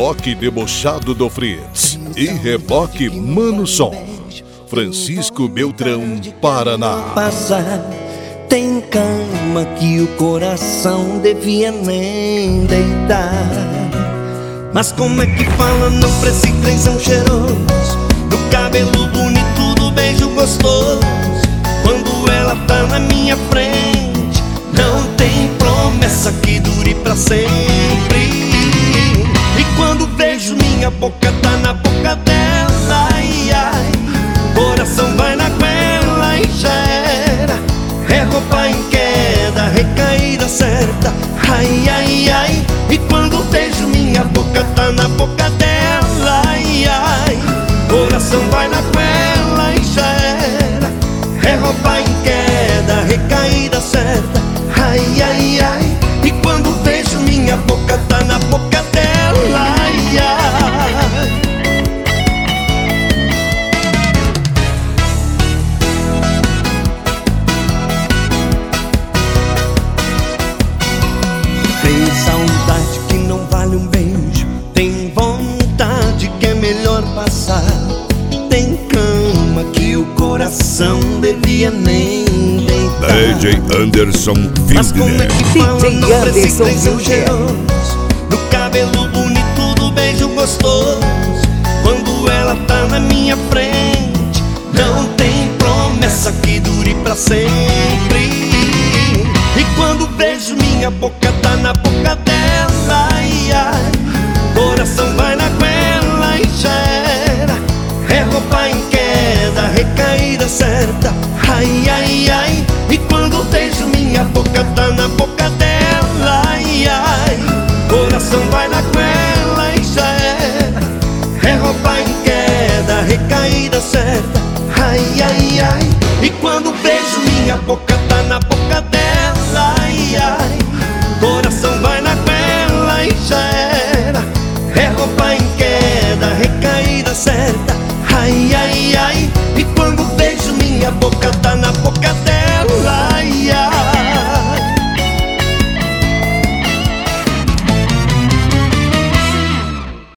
Reboque debochado do Fritz e reboque Mano Som, Francisco Beltrão, Paraná. Passar, tem cama que o coração devia nem deitar. Mas como é que fala não pra esse trenzão cheiroso, do cabelo bonito, do beijo gostoso? Quando ela tá na minha frente, não tem promessa que dure pra sempre. E quando vejo minha boca tá na boca dela, ai, ai, coração vai na goela e já era. É roupa em queda, recaída certa, ai, ai, ai. E quando vejo minha boca tá na boca dela, ai, ai, coração vai na goela e já era. É roupa em queda, recaída certa, ai, ai, ai. E quando vejo minha boca tá na boca dela, ai, ai. Tem saudade que não vale um beijo, tem vontade que é melhor passar, tem cama que o coração devia nem deitar. DJ Anderson Mas como é que fala DJ não pra esse Anderson trenzão William. cheiroso, do cabelo bonito, do beijo gostoso? Quando ela tá na minha frente, não tem promessa que dure pra sempre. E quando vejo minha boca tá na boca dela, ai, ai, coração vai na goela e já era. É roupa em queda, recaída certa, ai, ai, ai. E quando vejo minha boca tá na boca dela, ai, ai, coração vai na goela e já era. É roupa em queda, recaída certa, ai, ai, ai. E quando vejo minha boca tá na boca dela, ai, ai,